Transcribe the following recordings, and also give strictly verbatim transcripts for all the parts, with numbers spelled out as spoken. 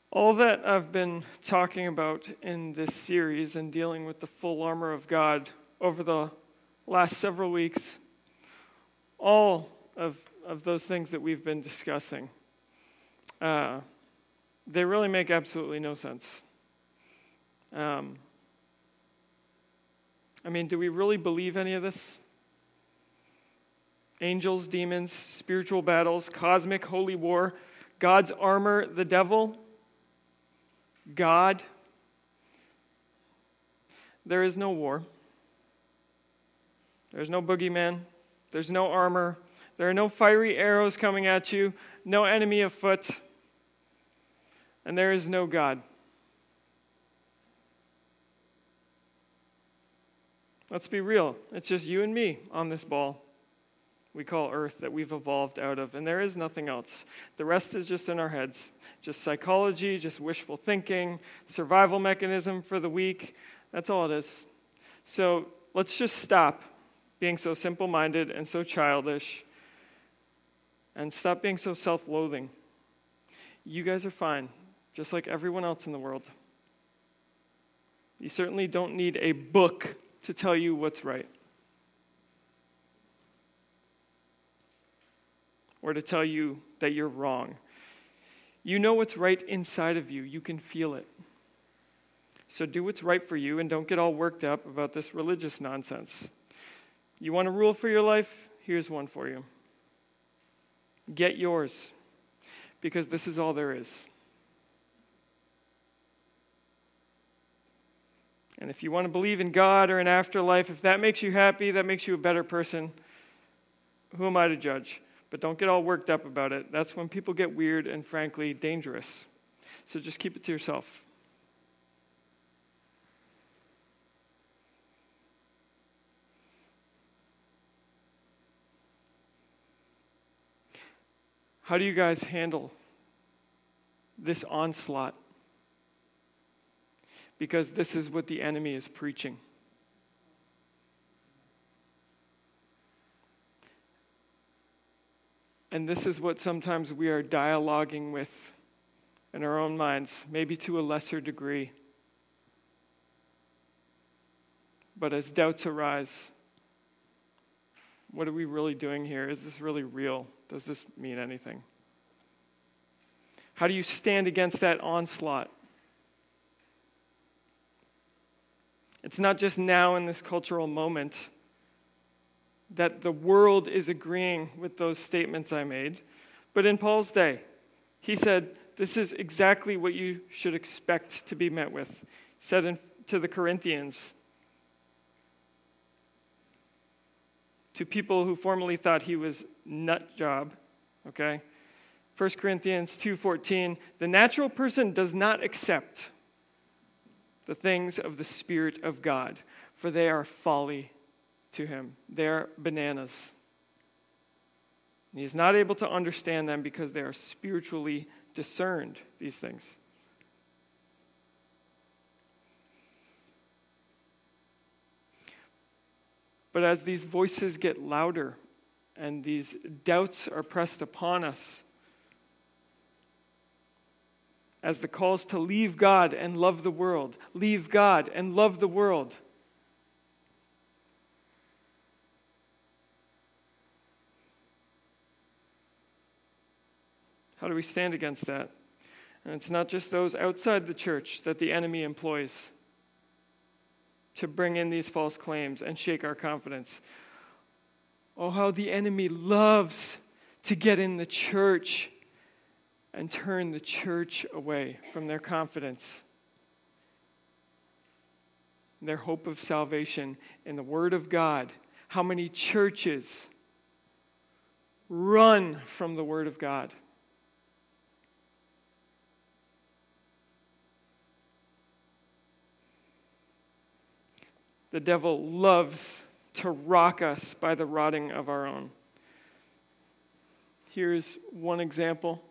All that I've been talking about in this series and dealing with the full armor of God over the last several weeks, all of, of those things that we've been discussing, uh, they really make absolutely no sense. Um, I mean, do we really believe any of this? Angels, demons, spiritual battles, cosmic holy war, God's armor, the devil, God. There is no war. There's no boogeyman. There's no armor. There are no fiery arrows coming at you, no enemy afoot, and there is no God. Let's be real. It's just you and me on this ball we call Earth that we've evolved out of, and there is nothing else. The rest is just in our heads. Just psychology, just wishful thinking, survival mechanism for the weak. That's all it is. So let's just stop being so simple-minded and so childish, and stop being so self-loathing. You guys are fine, just like everyone else in the world. You certainly don't need a book to tell you what's right, or to tell you that you're wrong. You know what's right inside of you. You can feel it. So do what's right for you and don't get all worked up about this religious nonsense. You want a rule for your life? Here's one for you. Get yours, because this is all there is. And if you want to believe in God or an afterlife, if that makes you happy, that makes you a better person, who am I to judge? But don't get all worked up about it. That's when people get weird and, frankly, dangerous. So just keep it to yourself. How do you guys handle this onslaught? Because this is what the enemy is preaching. And this is what sometimes we are dialoguing with in our own minds, maybe to a lesser degree. But as doubts arise, what are we really doing here? Is this really real? Does this mean anything? How do you stand against that onslaught? It's not just now in this cultural moment that the world is agreeing with those statements I made, but in Paul's day, he said, this is exactly what you should expect to be met with. He said in, to the Corinthians, to people who formerly thought he was nut job, okay? First Corinthians two fourteen, the natural person does not accept the things of the Spirit of God, for they are folly to him. They are bananas. He is not able to understand them because they are spiritually discerned, these things. But as these voices get louder and these doubts are pressed upon us, as the calls to leave God and love the world, leave God and love the world, how do we stand against that? And it's not just those outside the church that the enemy employs to bring in these false claims and shake our confidence. Oh, how the enemy loves to get in the church and turn the church away from their confidence, their hope of salvation in the Word of God. How many churches run from the Word of God? The devil loves to rock us by the rotting of our own. Here's one example.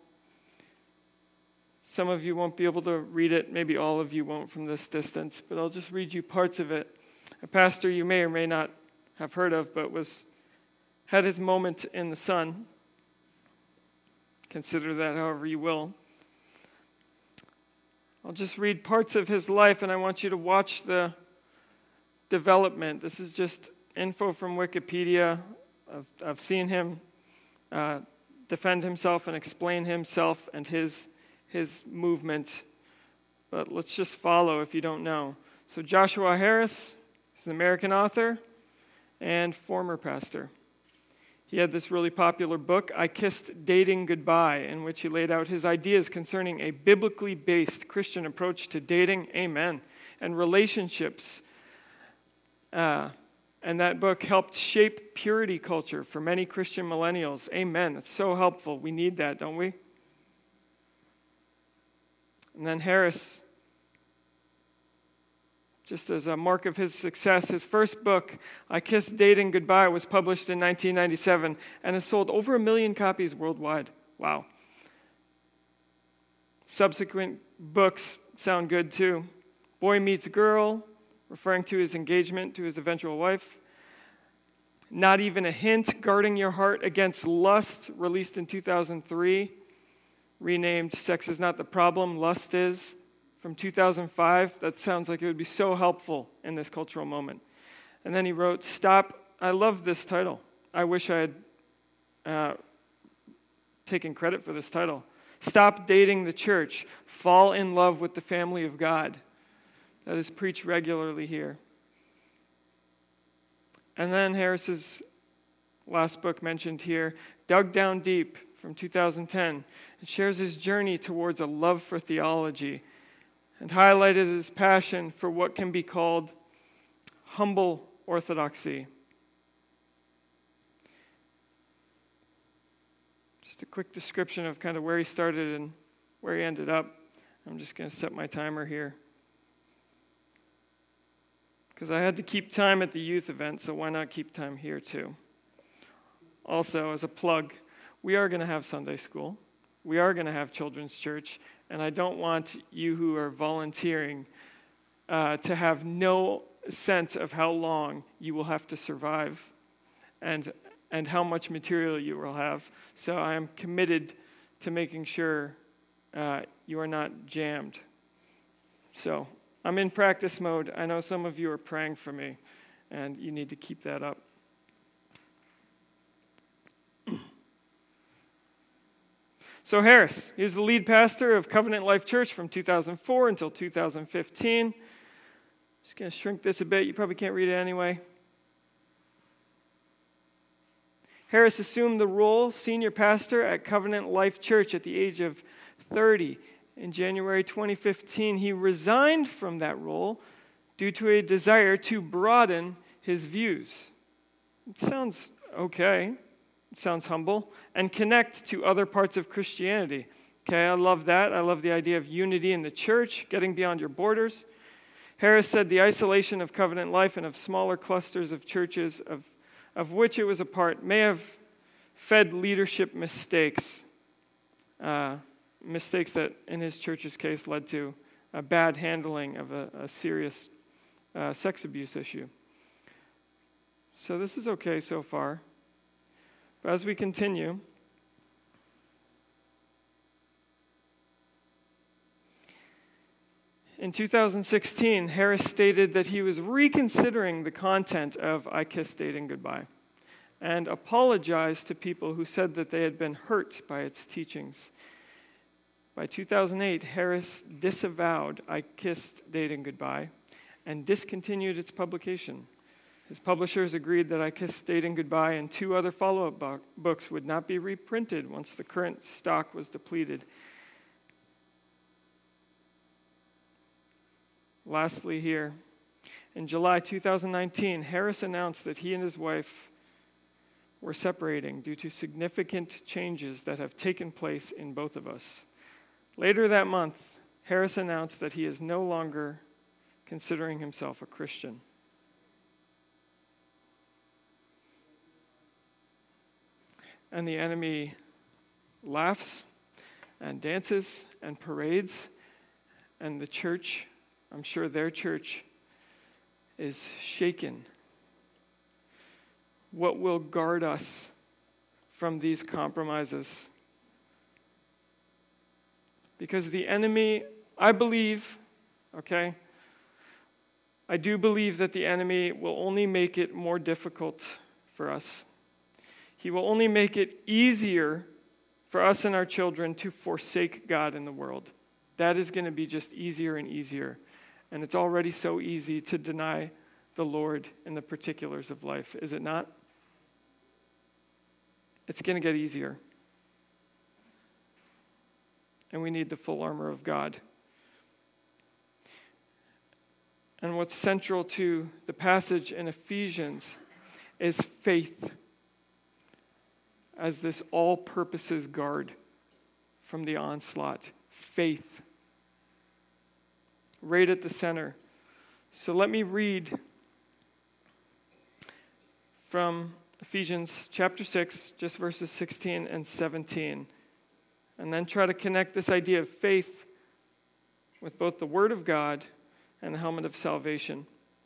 Some of you won't be able to read it. Maybe all of you won't from this distance, but I'll just read you parts of it. A pastor you may or may not have heard of, but was had his moment in the sun. Consider that however you will. I'll just read parts of his life, and I want you to watch the development. This is just info from Wikipedia. I've, I've seen him uh, defend himself and explain himself and his, his movement. But let's just follow if you don't know. So Joshua Harris is an American author and former pastor. He had this really popular book, I Kissed Dating Goodbye, in which he laid out his ideas concerning a biblically based Christian approach to dating, amen, and relationships. Uh, and that book helped shape purity culture for many Christian millennials. Amen. That's so helpful. We need that, don't we? And then Harris, just as a mark of his success, his first book, I Kissed Dating Goodbye, was published in nineteen ninety-seven and has sold over a million copies worldwide. Wow. Subsequent books sound good too. Boy Meets Girl, referring to his engagement to his eventual wife. Not Even a Hint, Guarding Your Heart Against Lust, released in two thousand three. Renamed Sex Is Not the Problem, Lust Is, from two thousand five. That sounds like it would be so helpful in this cultural moment. And then he wrote, Stop. I love this title. I wish I had uh, taken credit for this title. Stop Dating the Church. Fall in Love with the Family of God. That is preached regularly here. And then Harris's last book mentioned here, Dug Down Deep, from two thousand ten. It shares his journey towards a love for theology and highlighted his passion for what can be called humble orthodoxy. Just a quick description of kind of where he started and where he ended up. I'm just going to set my timer here, because I had to keep time at the youth event, so why not keep time here too? Also, as a plug, we are going to have Sunday school. We are going to have children's church, and I don't want you who are volunteering uh, to have no sense of how long you will have to survive and and how much material you will have. So I am committed to making sure uh, you are not jammed. So I'm in practice mode. I know some of you are praying for me, and you need to keep that up. So Harris, he was the lead pastor of Covenant Life Church from two thousand four until two thousand fifteen. Just going to shrink this a bit. You probably can't read it anyway. Harris assumed the role senior pastor at Covenant Life Church at the age of thirty. In January twenty fifteen, he resigned from that role due to a desire to broaden his views. It sounds okay. It sounds humble. And connect to other parts of Christianity. Okay, I love that. I love the idea of unity in the church, getting beyond your borders. Harris said the isolation of Covenant Life and of smaller clusters of churches of, of which it was a part may have fed leadership mistakes. Uh, mistakes that, in his church's case, led to a bad handling of a, a serious uh, sex abuse issue. So this is okay so far. But as we continue, in two thousand sixteen, Harris stated that he was reconsidering the content of I Kissed Dating Goodbye and apologized to people who said that they had been hurt by its teachings. By two thousand eight, Harris disavowed I Kissed Dating Goodbye and discontinued its publication. His publishers agreed that I Kissed Dating Goodbye and two other follow-up bo- books would not be reprinted once the current stock was depleted. Lastly here, in July two thousand nineteen, Harris announced that he and his wife were separating due to significant changes that have taken place in both of us. Later that month, Harris announced that he is no longer considering himself a Christian. And the enemy laughs and dances and parades, and the church, I'm sure their church, is shaken. What will guard us from these compromises? Because the enemy I believe, okay, I do believe that the enemy will only make it more difficult for us. He will only make it easier for us and our children to forsake God in the world. That is going to be just easier and easier. And it's already so easy to deny the Lord in the particulars of life, is it not? It's going to get easier. And we need the full armor of God. And what's central to the passage in Ephesians is faith as this all-purposes guard from the onslaught. Faith. Right at the center. So let me read from Ephesians chapter six, just verses sixteen and seventeen. And then try to connect this idea of faith with both the Word of God and the helmet of salvation.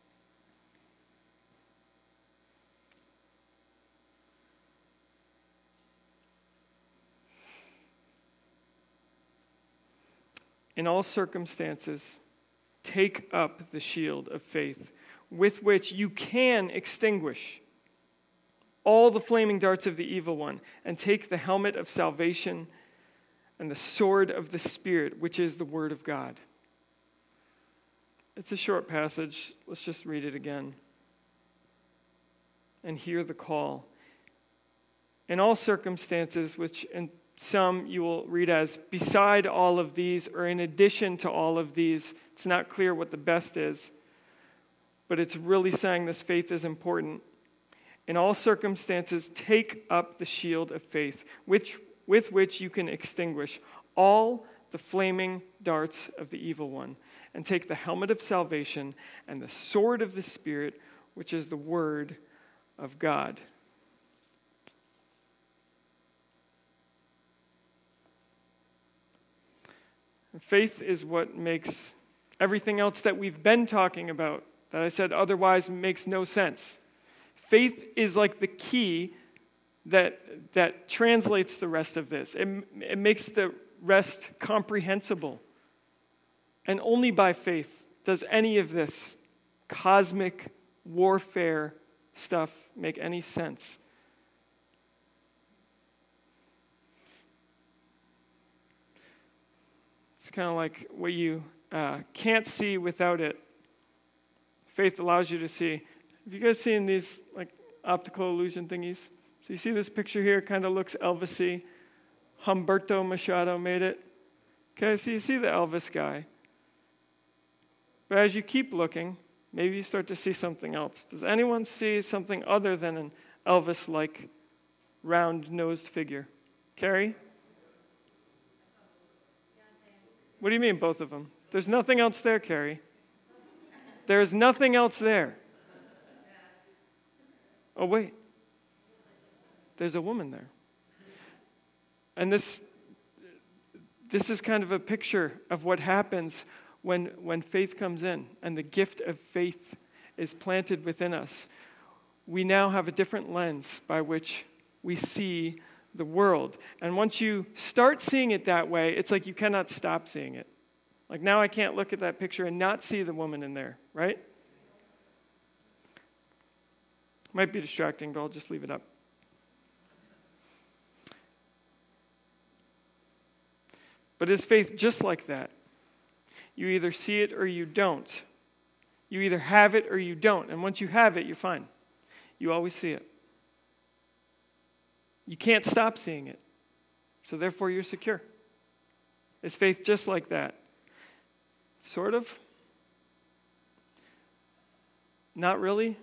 In all circumstances, take up the shield of faith, with which you can extinguish all the flaming darts of the evil one, and take the helmet of salvation and the sword of the Spirit, which is the Word of God. It's a short passage. Let's just read it again. And hear the call. In all circumstances, which in some you will read as beside all of these, or in addition to all of these. It's not clear what the best is, but it's really saying this faith is important. In all circumstances, take up the shield of faith, which, with which you can extinguish all the flaming darts of the evil one, and take the helmet of salvation and the sword of the Spirit, which is the Word of God. Faith is what makes everything else that we've been talking about, that I said otherwise makes no sense. Faith is like the key that, that translates the rest of this. It, it makes the rest comprehensible. And only by faith does any of this cosmic warfare stuff make any sense. It's kind of like what you uh, can't see without it. Faith allows you to see. Have you guys seen these like optical illusion thingies? So you see this picture here, kind of looks Elvis-y. Humberto Machado made it. Okay, so you see the Elvis guy. But as you keep looking, maybe you start to see something else. Does anyone see something other than an Elvis-like round-nosed figure? Carrie? What do you mean, both of them? There's nothing else there, Carrie. There's nothing else there. Oh, wait. There's a woman there. And this, this is kind of a picture of what happens when, when faith comes in and the gift of faith is planted within us. We now have a different lens by which we see the world. And once you start seeing it that way, it's like you cannot stop seeing it. Like now I can't look at that picture and not see the woman in there, right? Might be distracting, but I'll just leave it up. But is faith just like that? You either see it or you don't. You either have it or you don't. And once you have it, you're fine. You always see it. You can't stop seeing it. So therefore, you're secure. Is faith just like that? Sort of. Not really.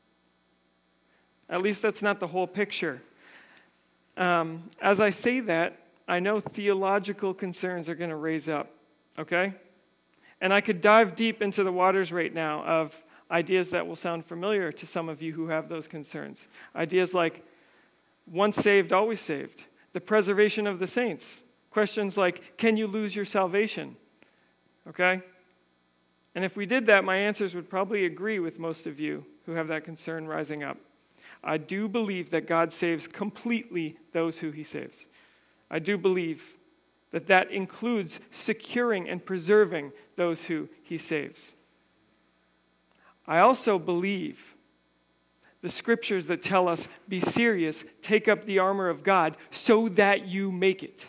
At least that's not the whole picture. Um, as I say that, I know theological concerns are going to raise up. Okay? And I could dive deep into the waters right now of ideas that will sound familiar to some of you who have those concerns. Ideas like, once saved, always saved. The preservation of the saints. Questions like, can you lose your salvation? Okay? And if we did that, my answers would probably agree with most of you who have that concern rising up. I do believe that God saves completely those who he saves. I do believe that that includes securing and preserving those who he saves. I also believe the scriptures that tell us, be serious, take up the armor of God so that you make it.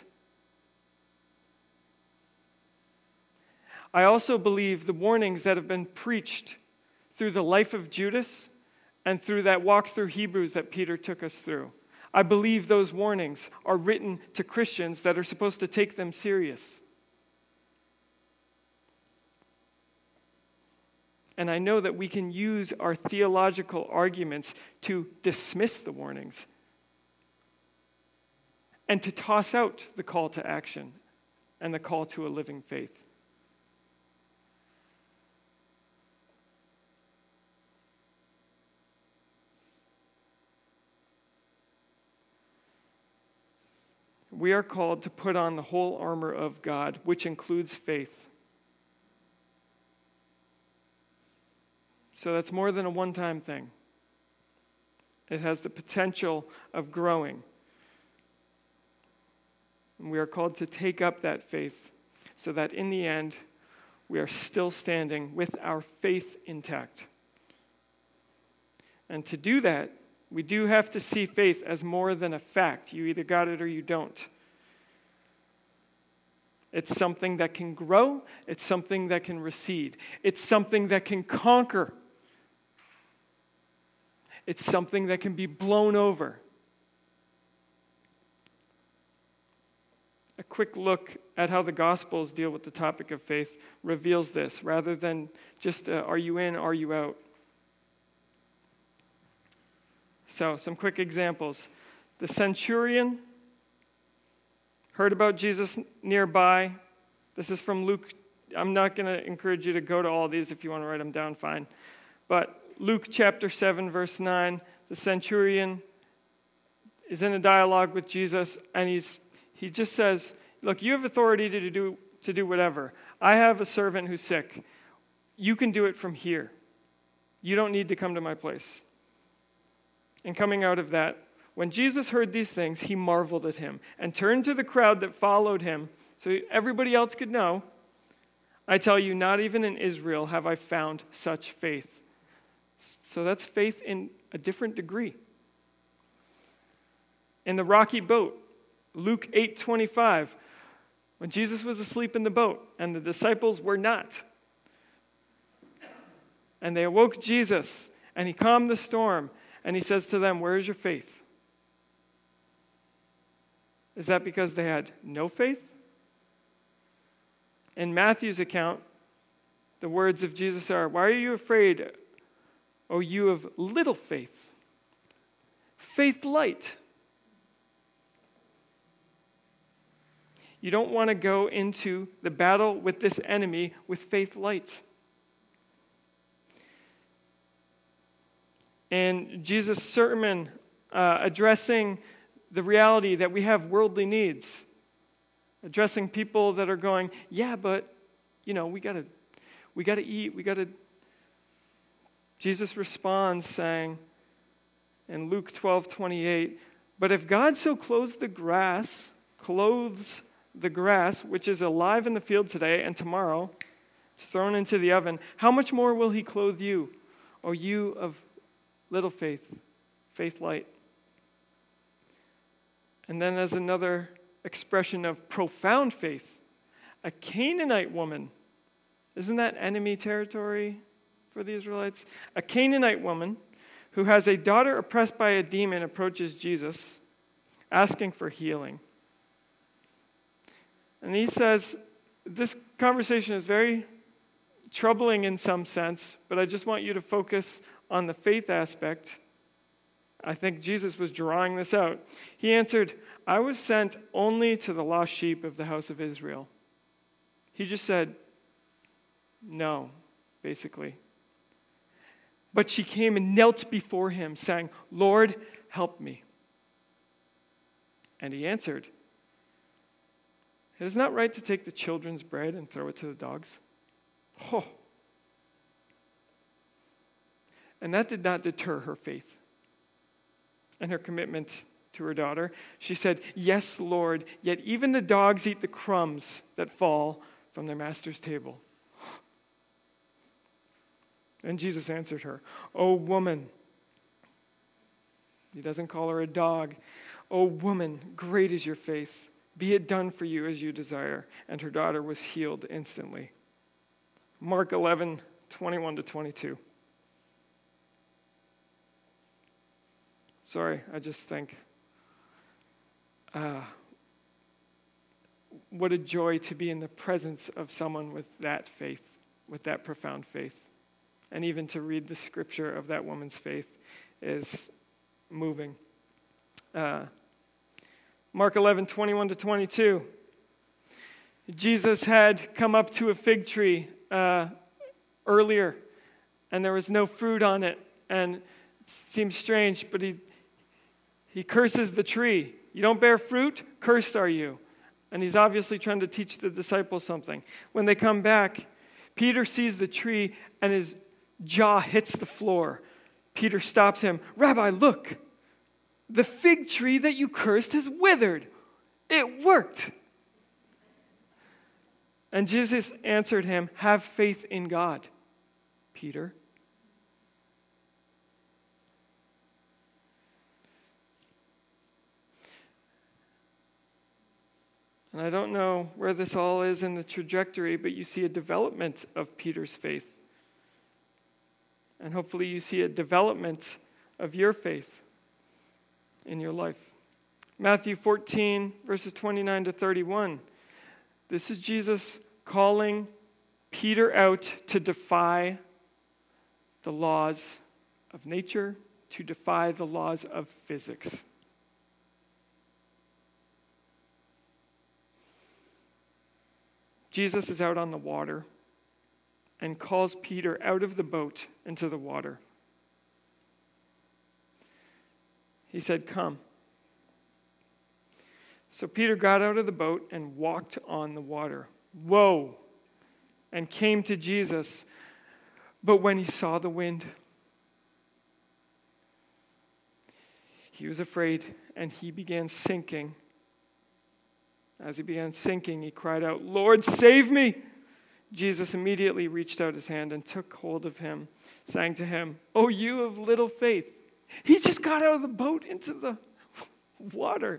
I also believe the warnings that have been preached through the life of Judas and through that walk through Hebrews that Peter took us through. I believe those warnings are written to Christians that are supposed to take them serious. And I know that we can use our theological arguments to dismiss the warnings and to toss out the call to action and the call to a living faith. We are called to put on the whole armor of God, which includes faith. So that's more than a one-time thing. It has the potential of growing. And we are called to take up that faith so that in the end, we are still standing with our faith intact. And to do that, we do have to see faith as more than a fact. You either got it or you don't. It's something that can grow. It's something that can recede. It's something that can conquer. It's something that can be blown over. A quick look at how the Gospels deal with the topic of faith reveals this, rather than just, uh, are you in, are you out? So, some quick examples. The centurion heard about Jesus nearby. This is from Luke. I'm not going to encourage you to go to all these. If you want to write them down, fine. But Luke chapter seven, verse nine, the centurion is in a dialogue with Jesus, and he's he just says, look, you have authority to do, to do whatever. I have a servant who's sick. You can do it from here. You don't need to come to my place. And coming out of that, when Jesus heard these things, he marveled at him and turned to the crowd that followed him so everybody else could know, I tell you, not even in Israel have I found such faith. So that's faith in a different degree. In the rocky boat, Luke eight twenty-five, when Jesus was asleep in the boat and the disciples were not, and they awoke Jesus and he calmed the storm, and he says to them, where is your faith? Is that because they had no faith? In Matthew's account, the words of Jesus are, why are you afraid, O you of little faith? Faith light. You don't want to go into the battle with this enemy with faith light. And Jesus' sermon uh, addressing the reality that we have worldly needs, addressing people that are going, yeah, but you know, we gotta, we gotta eat, we gotta. Jesus responds saying, in Luke twelve twenty-eight, but if God so clothes the grass, clothes the grass, which is alive in the field today and tomorrow, it's thrown into the oven, how much more will he clothe you, O you of little faith, faith light? And then as another expression of profound faith, a Canaanite woman, isn't that enemy territory for the Israelites? A Canaanite woman who has a daughter oppressed by a demon approaches Jesus, asking for healing. And he says, this conversation is very troubling in some sense, but I just want you to focus on the faith aspect. I think Jesus was drawing this out. He answered, I was sent only to the lost sheep of the house of Israel. He just said, no, basically. But she came and knelt before him, saying, Lord, help me. And he answered, it is not right to take the children's bread and throw it to the dogs. Oh. And that did not deter her faith and her commitment to her daughter. She said, "Yes, Lord, yet even the dogs eat the crumbs that fall from their master's table." And Jesus answered her, "O woman," he doesn't call her a dog, "O woman, great is your faith. Be it done for you as you desire." And her daughter was healed instantly. Mark eleven, twenty-one to twenty-two. Sorry, I just think, uh, what a joy to be in the presence of someone with that faith, with that profound faith. And even to read the scripture of that woman's faith is moving. Uh, Mark eleven, twenty-one to twenty-two. Jesus had come up to a fig tree uh, earlier, and there was no fruit on it. And it seems strange, but he he curses the tree. "You don't bear fruit? Cursed are you." And he's obviously trying to teach the disciples something. When they come back, Peter sees the tree, and his jaw hits the floor. Peter stops him. "Rabbi, look, the fig tree that you cursed has withered. It worked." And Jesus answered him, "Have faith in God, Peter." And I don't know where this all is in the trajectory, but you see a development of Peter's faith. And hopefully you see a development of your faith in your life. Matthew fourteen, verses twenty-nine to thirty-one. This is Jesus calling Peter out to defy the laws of nature, to defy the laws of physics. Jesus is out on the water and calls Peter out of the boat into the water. He said, "Come." So Peter got out of the boat and walked on the water. Whoa! And came to Jesus. But when he saw the wind, he was afraid, and he began sinking. As he began sinking, he cried out, "Lord, save me!" Jesus immediately reached out his hand and took hold of him, saying to him, "Oh, you of little faith." He just got out of the boat into the water.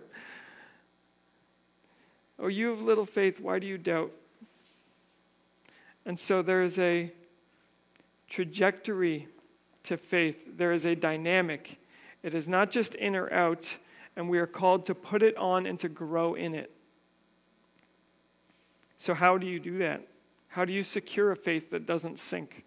"Oh, you of little faith, why do you doubt?" And so there is a trajectory to faith. There is a dynamic. It is not just in or out, and we are called to put it on and to grow in it. So how do you do that? How do you secure a faith that doesn't sink?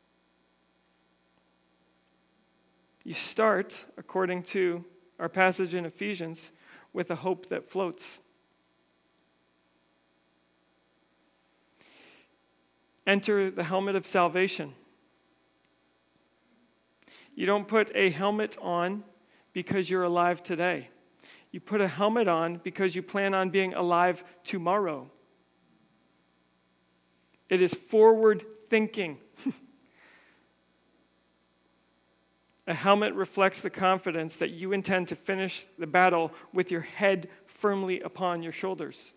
You start, according to our passage in Ephesians, with a hope that floats. Enter the helmet of salvation. You don't put a helmet on because you're alive today. You put a helmet on because you plan on being alive tomorrow. It is forward thinking. A helmet reflects the confidence that you intend to finish the battle with your head firmly upon your shoulders.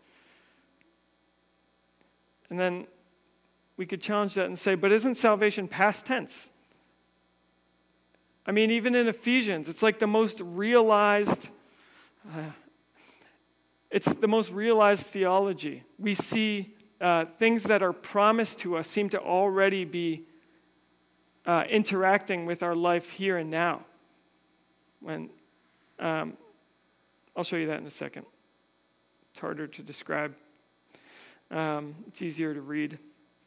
And then we could challenge that and say, but isn't salvation past tense? I mean, even in Ephesians, it's like the most realized, uh, it's the most realized theology. We see uh, things that are promised to us seem to already be uh, interacting with our life here and now. When um, I'll show you that in a second. It's harder to describe. Um, it's easier to read.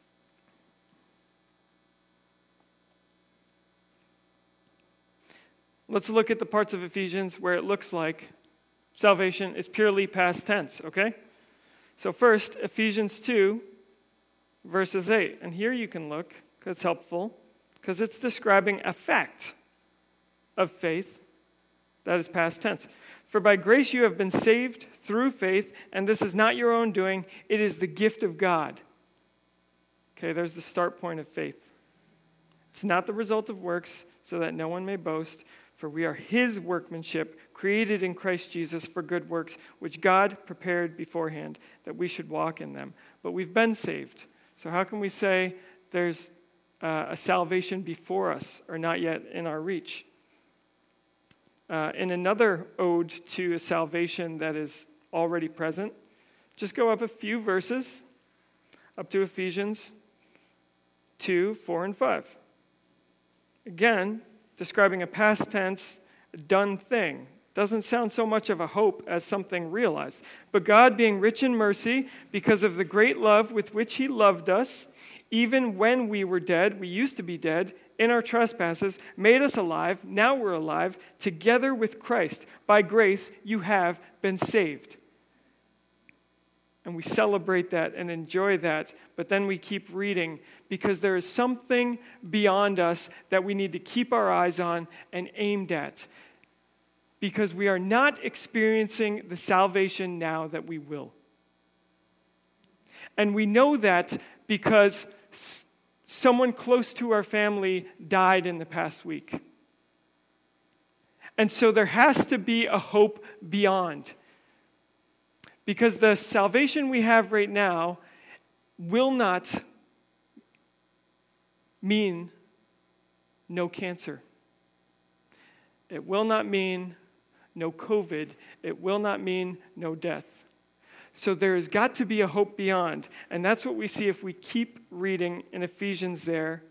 Let's look at the parts of Ephesians where it looks like salvation is purely past tense, okay? So first, Ephesians two, verses eight. And here you can look, because it's helpful, because it's describing a fact of faith that is past tense. For by grace you have been saved through faith, and this is not your own doing, it is the gift of God. Okay, there's the start point of faith. It's not the result of works, so that no one may boast. For we are his workmanship, created in Christ Jesus for good works, which God prepared beforehand that we should walk in them. But we've been saved. So how can we say there's uh, a salvation before us or not yet in our reach? Uh, in another ode to a salvation that is already present, just go up a few verses, up to Ephesians two, four, and five. Again, describing a past tense, done thing. Doesn't sound so much of a hope as something realized. But God, being rich in mercy, because of the great love with which he loved us, even when we were dead, we used to be dead, in our trespasses, made us alive, now we're alive, together with Christ. By grace, you have been saved. And we celebrate that and enjoy that, but then we keep reading because there is something beyond us that we need to keep our eyes on and aimed at. Because we are not experiencing the salvation now that we will. And we know that because s- someone close to our family died in the past week. And so there has to be a hope beyond. Because the salvation we have right now will not mean no cancer. It will not mean no COVID. It will not mean no death. So there has got to be a hope beyond. And that's what we see if we keep reading in Ephesians there.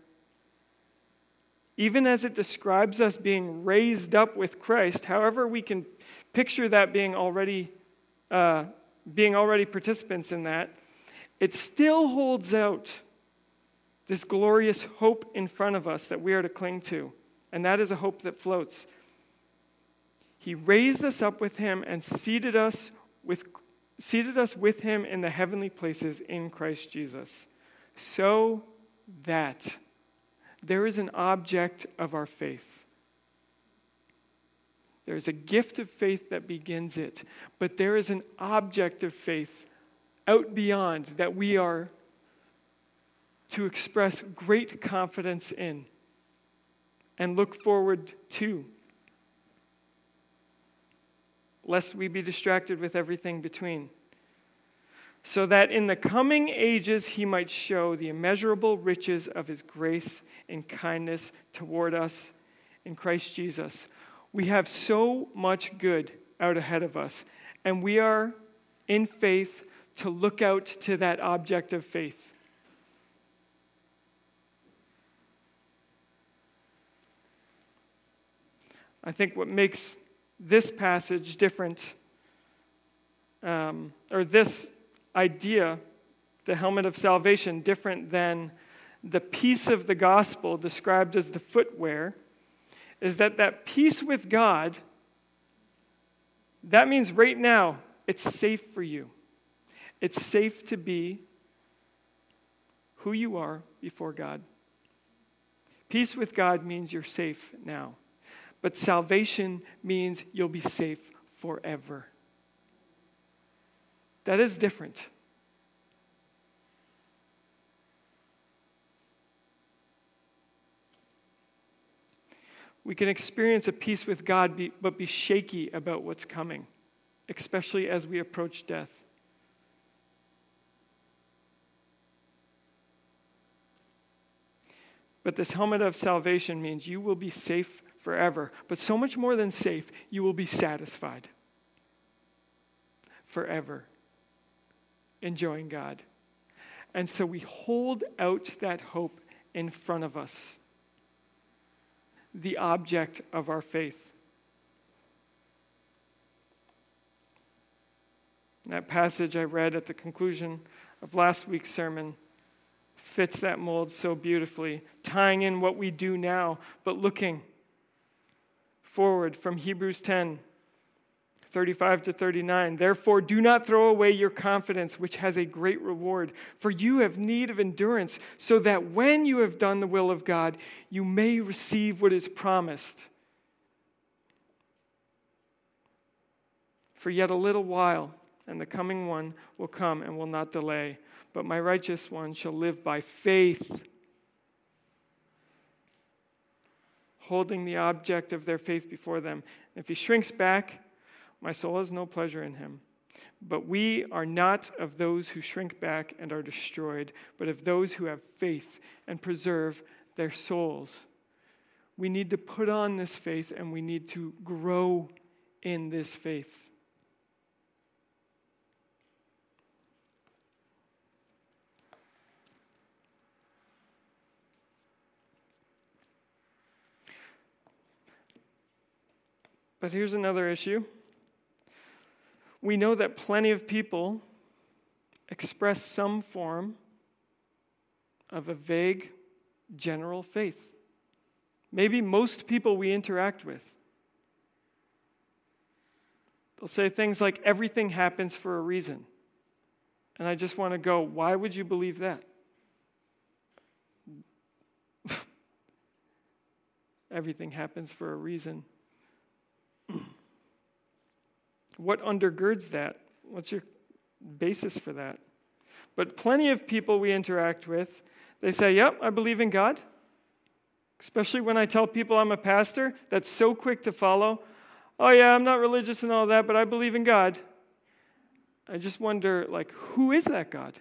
Even as it describes us being raised up with Christ, however we can picture that being already uh, being already participants in that, it still holds out this glorious hope in front of us that we are to cling to. And that is a hope that floats. He raised us up with him and seated us with seated us with him in the heavenly places in Christ Jesus, so that there is an object of our faith. There is a gift of faith that begins it, but there is an object of faith out beyond that we are to express great confidence in and look forward to, lest we be distracted with everything between, so that in the coming ages he might show the immeasurable riches of his grace and kindness toward us in Christ Jesus. We have so much good out ahead of us, and we are in faith to look out to that object of faith. I think what makes this passage different, um, or this idea, the helmet of salvation, different than the peace of the gospel described as the footwear, is that that peace with God, that means right now, it's safe for you. It's safe to be who you are before God. Peace with God means you're safe now. But salvation means you'll be safe forever. That is different. We can experience a peace with God, be, but be shaky about what's coming, especially as we approach death. But this helmet of salvation means you will be safe forever. But so much more than safe, you will be satisfied forever, enjoying God. And so we hold out that hope in front of us, the object of our faith. That passage I read at the conclusion of last week's sermon fits that mold so beautifully, tying in what we do now, but looking forward from Hebrews ten, thirty-five to thirty-nine. Therefore, do not throw away your confidence, which has a great reward, for you have need of endurance, so that when you have done the will of God, you may receive what is promised. For yet a little while, and the coming one will come and will not delay, but my righteous one shall live by faith. holding the object of their faith before them. If he shrinks back, my soul has no pleasure in him. But we are not of those who shrink back and are destroyed, but of those who have faith and preserve their souls. We need to put on this faith, and we need to grow in this faith. But here's another issue. We know that plenty of people express some form of a vague, general faith. Maybe most people we interact with. They'll say things like, everything happens for a reason. And I just want to go, why would you believe that? Everything happens for a reason. What undergirds that? What's your basis for that? But plenty of people we interact with, they say, yep, I believe in God. Especially when I tell people I'm a pastor, that's so quick to follow. Oh yeah, I'm not religious and all that, but I believe in God. I just wonder, like, who is that God?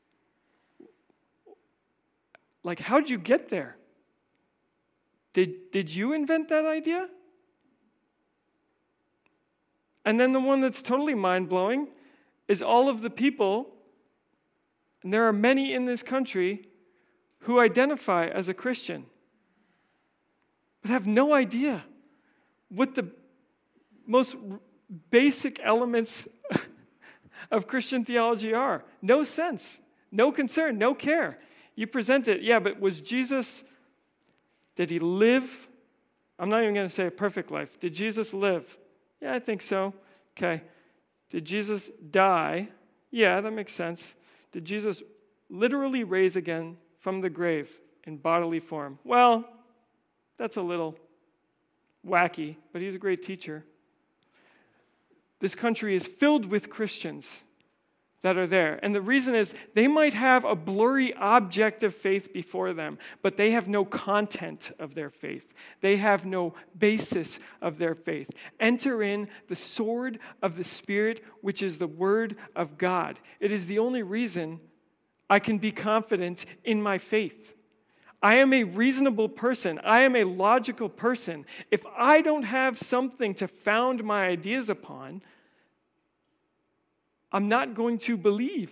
Like, how'd you get there? Did, did you invent that idea? And then the one that's totally mind-blowing is all of the people, and there are many in this country, who identify as a Christian, but have no idea what the most basic elements of Christian theology are. No sense, no concern, no care. You present it, yeah, but was Jesus, did he live? I'm not even going to say a perfect life. Did Jesus live? Yeah, I think so. Okay. Did Jesus die? Yeah, that makes sense. Did Jesus literally raise again from the grave in bodily form? Well, that's a little wacky, but he's a great teacher. This country is filled with Christians that are there. And the reason is they might have a blurry object of faith before them, but they have no content of their faith. They have no basis of their faith. Enter in the sword of the Spirit, which is the Word of God. It is the only reason I can be confident in my faith. I am a reasonable person. I am a logical person. If I don't have something to found my ideas upon, I'm not going to believe.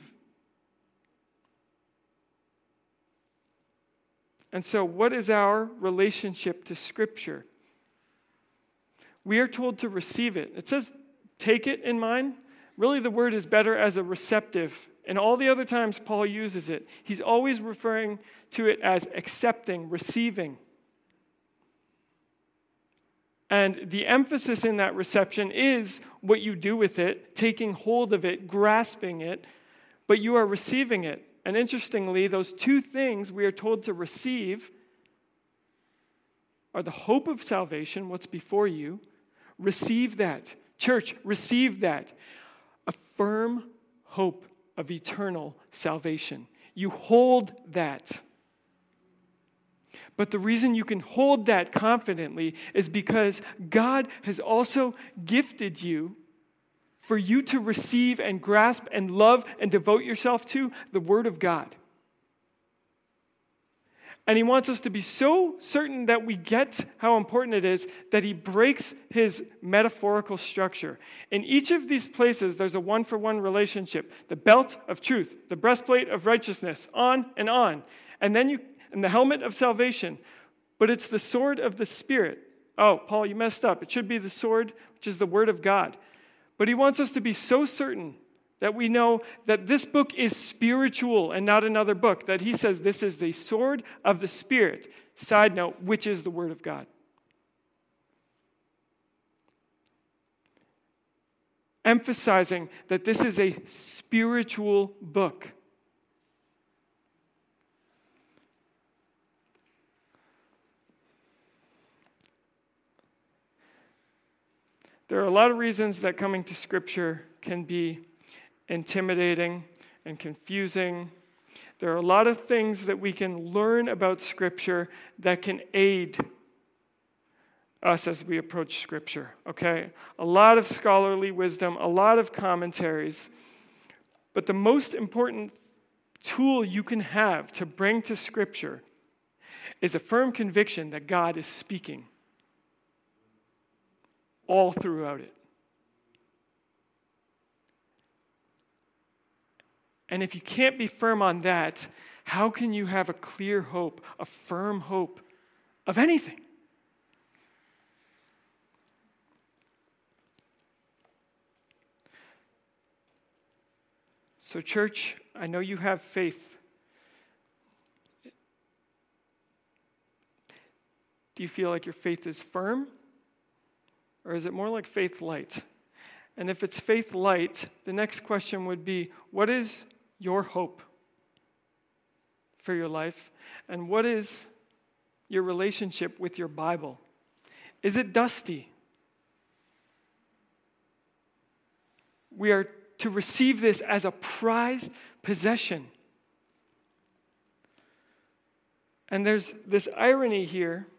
And so, what is our relationship to Scripture? We are told to receive it. It says, take it in mind. Really, the word is better as a receptive. And all the other times Paul uses it, he's always referring to it as accepting, receiving. And the emphasis in that reception is what you do with it, taking hold of it, grasping it, but you are receiving it. And interestingly, those two things we are told to receive are the hope of salvation, what's before you. Receive that. Church, receive that. A firm hope of eternal salvation. You hold that. But the reason you can hold that confidently is because God has also gifted you for you to receive and grasp and love and devote yourself to the Word of God. And he wants us to be so certain that we get how important it is that he breaks his metaphorical structure. In each of these places, there's a one-for-one relationship. The belt of truth, the breastplate of righteousness, on and on. And then you, and the helmet of salvation. But it's the sword of the Spirit. Oh, Paul, you messed up. It should be the sword, which is the Word of God. But he wants us to be so certain that we know that this book is spiritual and not another book, that he says this is the sword of the Spirit. Side note, which is the Word of God. Emphasizing that this is a spiritual book. There are a lot of reasons that coming to Scripture can be intimidating and confusing. There are a lot of things that we can learn about Scripture that can aid us as we approach Scripture, okay? A lot of scholarly wisdom, a lot of commentaries. But the most important tool you can have to bring to Scripture is a firm conviction that God is speaking all throughout it. And if you can't be firm on that, how can you have a clear hope, a firm hope of anything? So, church, I know you have faith. Do you feel like your faith is firm? Or is it more like faith light? And if it's faith light, the next question would be, what is your hope for your life? And what is your relationship with your Bible? Is it dusty? We are to receive this as a prized possession. And there's this irony here.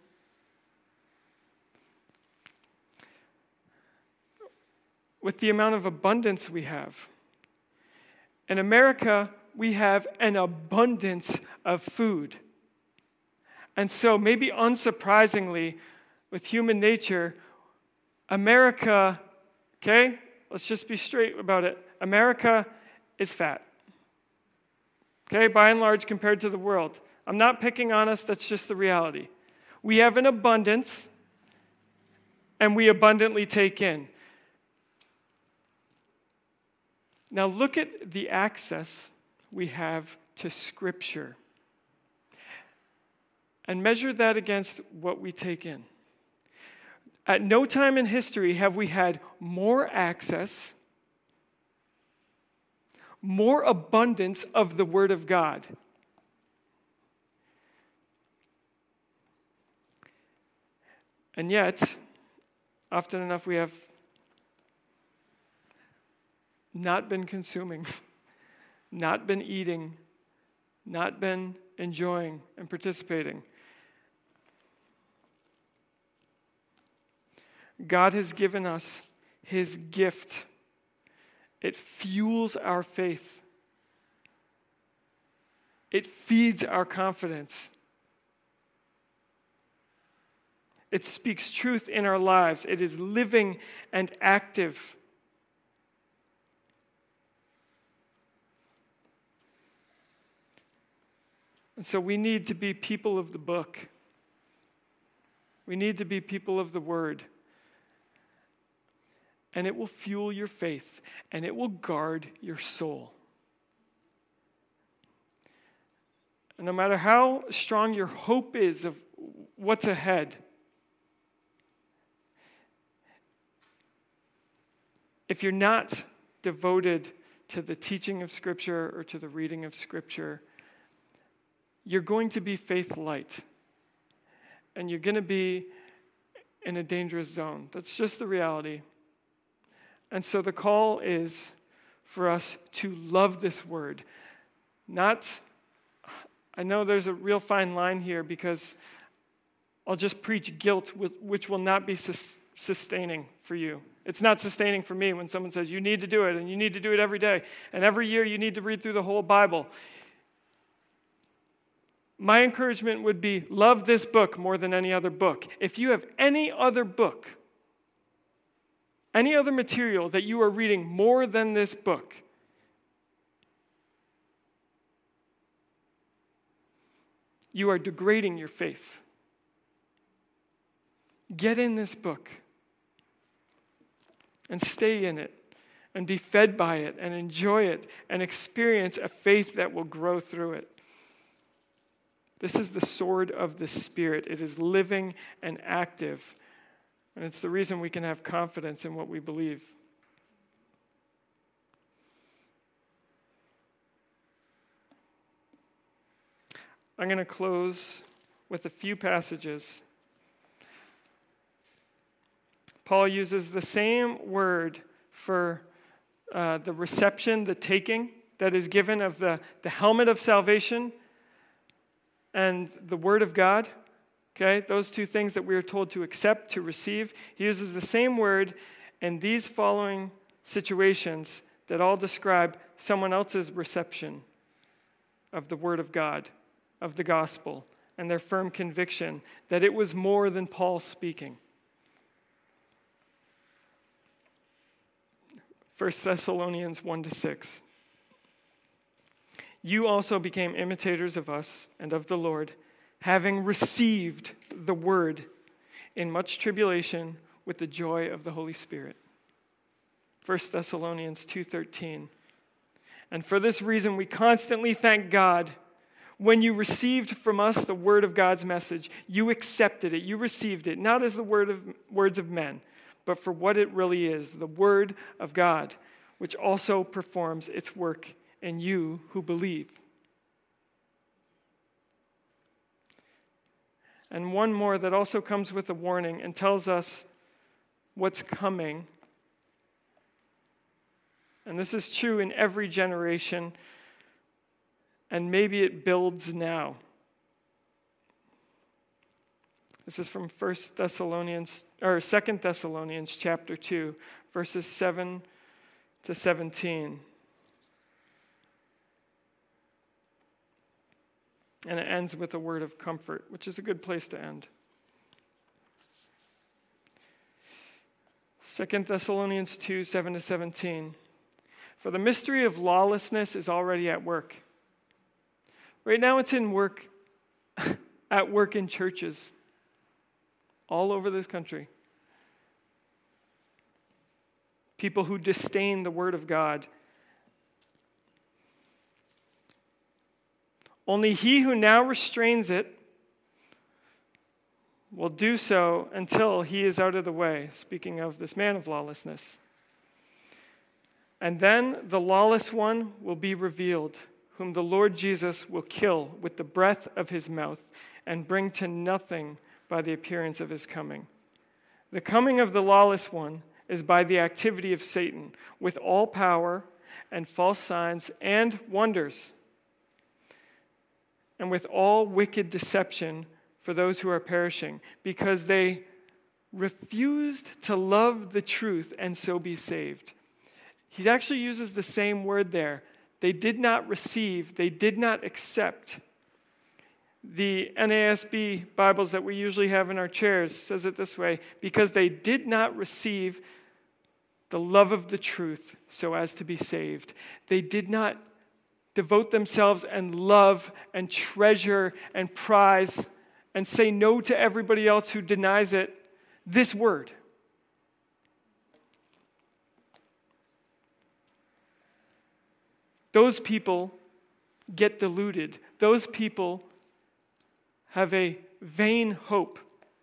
With the amount of abundance we have. In America, we have an abundance of food. And so, maybe unsurprisingly, with human nature, America, okay, let's just be straight about it. America is fat. Okay, by and large, compared to the world. I'm not picking on us, that's just the reality. We have an abundance, and we abundantly take in. Now look at the access we have to Scripture and measure that against what we take in. At no time in history have we had more access, more abundance of the Word of God. And yet, often enough we have not been consuming, not been eating, not been enjoying and participating. God has given us His gift. It fuels our faith. It feeds our confidence. It speaks truth in our lives. It is living and active. And so we need to be people of the book. We need to be people of the Word. And it will fuel your faith, and it will guard your soul. And no matter how strong your hope is of what's ahead, if you're not devoted to the teaching of Scripture or to the reading of Scripture, you're going to be faith light. And you're going to be in a dangerous zone. That's just the reality. And so the call is for us to love this word. Not, I know there's a real fine line here because I'll just preach guilt, which will not be sustaining for you. It's not sustaining for me when someone says, you need to do it, and you need to do it every day. And every year you need to read through the whole Bible. My encouragement would be, love this book more than any other book. If you have any other book, any other material that you are reading more than this book, you are degrading your faith. Get in this book and stay in it and be fed by it and enjoy it and experience a faith that will grow through it. This is the sword of the Spirit. It is living and active. And it's the reason we can have confidence in what we believe. I'm going to close with a few passages. Paul uses the same word for uh, the reception, the taking that is given of the, the helmet of salvation and the Word of God, Okay, those two things that we are told to accept, to receive. He uses the same word in these following situations that all describe someone else's reception of the Word of God, of the gospel, and their firm conviction that it was more than Paul speaking. First Thessalonians one to six. You also became imitators of us and of the Lord, having received the word in much tribulation with the joy of the Holy Spirit. First Thessalonians two thirteen. And for this reason we constantly thank God. When you received from us the word of God's message, you accepted it, you received it, not as the word of words of men, but for what it really is, the word of God, which also performs its work in you who believe. And one more that also comes with a warning and tells us what's coming. And this is true in every generation, and maybe it builds now. This is from First Thessalonians or Second Thessalonians chapter two, verses seven to seventeen. And it ends with a word of comfort, which is a good place to end. Second Thessalonians two, seven to seventeen. For the mystery of lawlessness is already at work. Right now it's in work, at work in churches all over this country. People who disdain the word of God. Only he who now restrains it will do so until he is out of the way, speaking of this man of lawlessness. And then the lawless one will be revealed, whom the Lord Jesus will kill with the breath of his mouth and bring to nothing by the appearance of his coming. The coming of the lawless one is by the activity of Satan, with all power and false signs and wonders, and with all wicked deception for those who are perishing, because they refused to love the truth and so be saved. He actually uses the same word there. They did not receive, they did not accept. The N A S B Bibles that we usually have in our chairs says it this way, because they did not receive the love of the truth so as to be saved. They did not devote themselves and love and treasure and prize and say no to everybody else who denies it, this word. Those people get deluded. Those people have a vain hope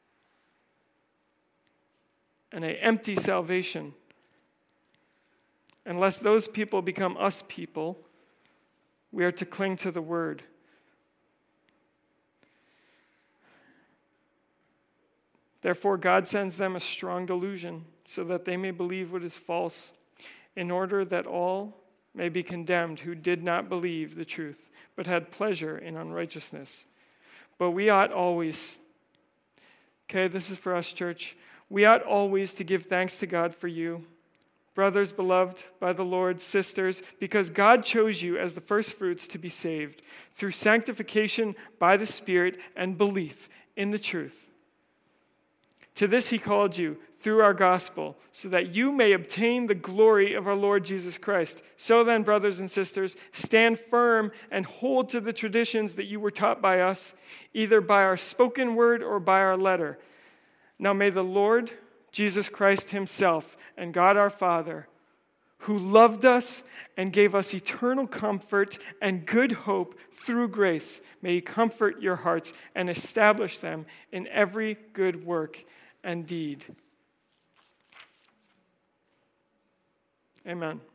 and an empty salvation. Unless those people become us people, we are to cling to the word. Therefore, God sends them a strong delusion so that they may believe what is false, in order that all may be condemned who did not believe the truth, but had pleasure in unrighteousness. But we ought always, okay, this is for us, church, we ought always to give thanks to God for you, brothers beloved by the Lord, sisters, because God chose you as the firstfruits to be saved through sanctification by the Spirit and belief in the truth. To this he called you through our gospel, so that you may obtain the glory of our Lord Jesus Christ. So then, brothers and sisters, stand firm and hold to the traditions that you were taught by us, either by our spoken word or by our letter. Now may the Lord Jesus Christ himself and God our Father, who loved us and gave us eternal comfort and good hope through grace, may he comfort your hearts and establish them in every good work and deed. Amen.